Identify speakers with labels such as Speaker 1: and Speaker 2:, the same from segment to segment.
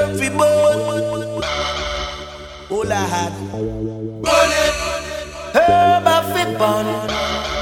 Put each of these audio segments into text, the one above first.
Speaker 1: up fi bone. Oh Lord, bullet. Herb a fi bun.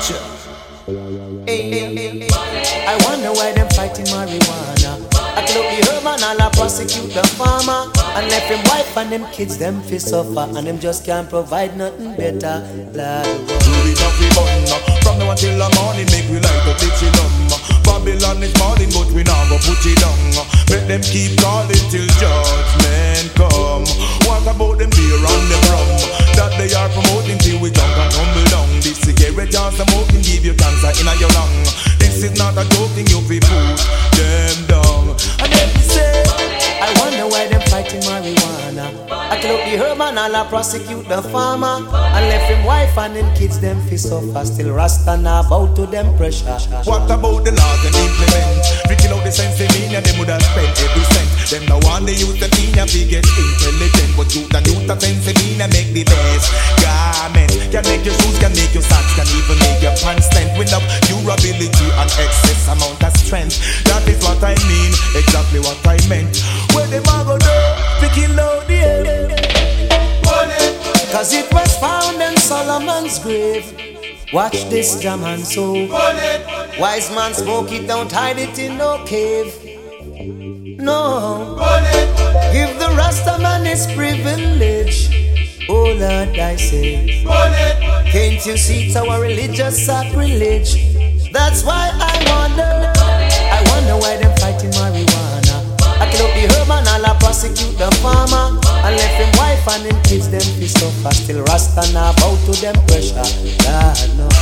Speaker 1: Hey. I wonder why them fighting marijuana. I kill up the herb and all I prosecute the farmer. And left him wife and them kids them fi suffer. And them just can't provide nothing better. Lord,
Speaker 2: do it up fi bun. From now until the morning make we light up the chillum. Babylon is falling but we now go put it down. Let them keep calling till judgment come. What about them beer and them rum that they are promoting till we jump and tumble down? This cigarette and smoking give you cancer in your lung. This is not a joke thing, you fi put them down.
Speaker 1: And then we say, I wonder why them fighting marijuana. I kill up the herb and all I prosecute the farmer. And left him wife and them kids them fi suffer. Still Rasta now bow to them pressure.
Speaker 2: What about the laws and implement? We kill out the sense of meaning, them would have spent every cent. Them the one they use the thing and we get intelligent. But you the new sense of meaning make the best garment. Can make your shoes, can make your socks, can even make your pants stand. With up durability and excess amount of strength. That is what I mean, exactly what I meant. Where them a go do, we kill out the air.
Speaker 1: Cause it was found in Solomon's grave. Watch this jam and so wise man smoke it, don't hide it in no cave. No, give the Rasta man his privilege. Oh Lord, I say, can't you see it's our religious sacrilege? That's why I wonder why them fighting marijuana. I kill up the herb and all I prosecute the farmer. And left him wife and him kids them fi suffer. Still Rasta now bow to them pressure. God no.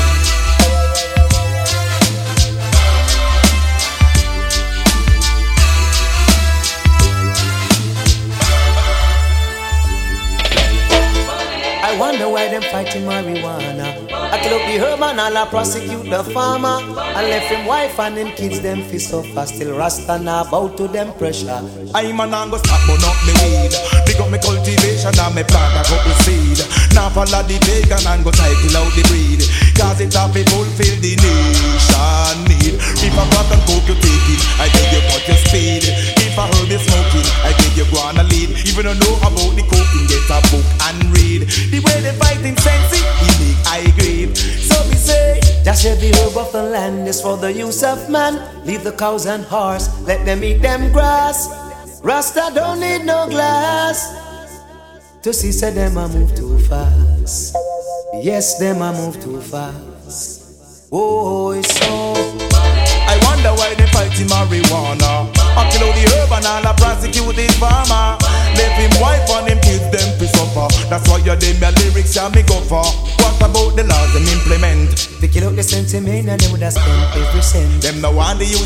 Speaker 1: I wonder why them fighting marijuana. I kill up the herb and all I prosecute the farmer. And left him wife and him kids them fi suffer. Still Rasta now bow to them pressure.
Speaker 2: I'm a go stop but not me weed. Pick up me cultivation and me plant a couple seed. Now follow the pagan and go cycle out the breed. Cause it have to fulfill the nation need. If a cotton coke you take it, I beg you cut your speed. If a herb is smoking, I beg you go on a lead. Even though know about the cooking, get a book and read. The way they fighting sense, it make I grieve. So we say,
Speaker 1: just every herb of the land is for the use of man. Leave the cows and horse, let them eat them grass. Rasta don't need no glass to see say them a move too fast. Yes, them a move too fast. Oh, it's so.
Speaker 2: I wonder why they fighting marijuana. I kill out the herb and all I prosecute this farmer. Left him wife and him kids them fi suffer. That's why you them your lyrics ya me go for. What about the laws them implement?
Speaker 1: They kill out the sentiment and they would have spent every cent.
Speaker 2: Them the one they use